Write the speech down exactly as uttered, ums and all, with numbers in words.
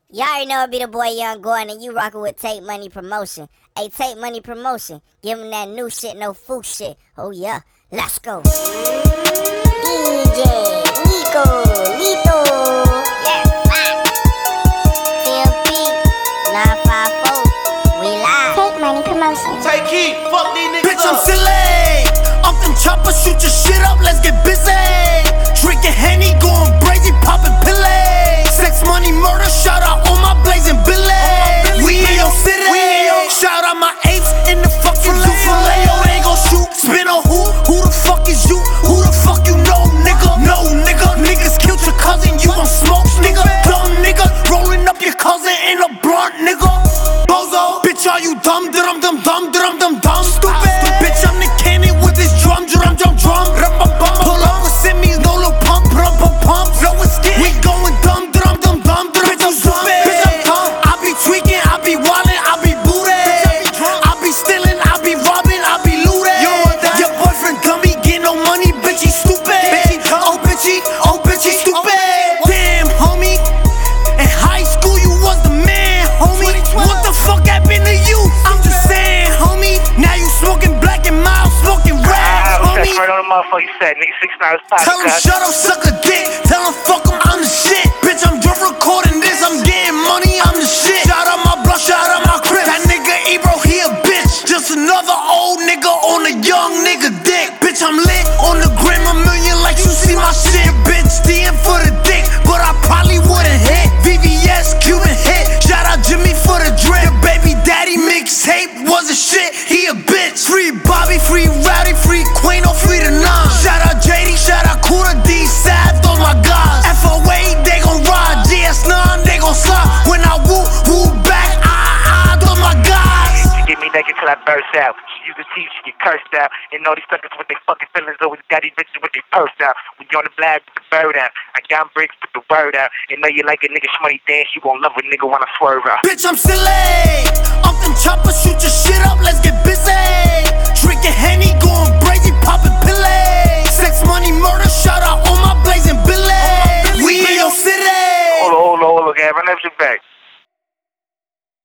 Y'all already know it be the boy Young Gordon, and you rockin' with Take Money Promotion. Hey, Take Money Promotion, give him that new shit, no fool shit. Oh yeah, let's go. D J Nico, Lito, yes, T M P, nine five four, we live. Take Money Promotion. Take heat, fuck these niggas. Bitch, I'm silly. Off them choppers, shoot your shit up, let's get busy. Drinking Henny, going crazy, popping pillay. Sex, money, murder, shout out all my blazing billy. We in your city. Shout out my apes in the fucking zoo filet. Oh, they gon' shoot, spin on who? Who the fuck is you? Who the fuck you know, nigga? No, nigga. Niggas killed your cousin, you gon' smoke, nigga. Dumb nigga, rolling up your cousin in a blunt, nigga. Bozo, bitch, are you dumb? Dum dum dum dum dum dum. Stupid, bitch, I'm the cannon with this drum, drum, drum, drum. Pull up with semis, no little pump, pump, pump, pump. No skin. We going dumb, dum, dum, dum, dum. Bitch, I'm stupid. Bitch, I'm dumb. I be tweaking, I be wildin', I be booted. I be stealing, I be robbing, I be looting. Your boyfriend dummy, get no money, bitch, he stupid. Oh, bitch, he, oh, bitch, he stupid. Damn, homie. In high school, you was the man, homie. What the fuck happened to you? I'm just saying, homie. Now you smoking black and mild, smoking red, homie. Right on the motherfucker said, nigga, six nine five. Tell him shut up, suck a dick. Tell him fuck him, I'm the shit. Bitch, I'm just recording this. I'm getting money, I'm the shit. Shout out my blood, shout out my crib. That nigga Ebro, he a bitch. Just another old nigga on a young nigga dick. Bitch, I'm lit on the gram a million like you see my shit. Bitch, D M for the dick, but I probably wouldn't hit. V V S, Cuban hit. Shout out Jimmy for the drip. Your baby daddy mixtape was a shit. He a bitch. Free Bobby, free Rowdy, free Quino, free the nine. Shout out J D, shout out Kuda D, Sav, all my guys. F O A, they gon' ride. G S nine, they gon' slide. When I woo, woo back, ah, ah, all my guys. She get me naked till I burst out. She use the teeth, she get cursed out. And all these suckers with their fucking feelings always got these bitches with their purse out. When you on the black, put the bird out. I got bricks, put the word out. And know you like a nigga shmoney dance, you gon' love a nigga when I swerve out. Bitch, I'm silly. Off them choppers, shoot your shit up, let's get busy. Drinking Henny, going crazy, popping